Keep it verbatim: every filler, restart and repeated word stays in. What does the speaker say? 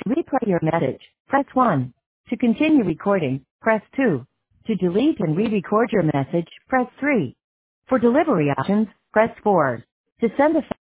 To replay your message, press one. To continue recording, press two. To delete and re-record your message, press three. For delivery options, press four. To send a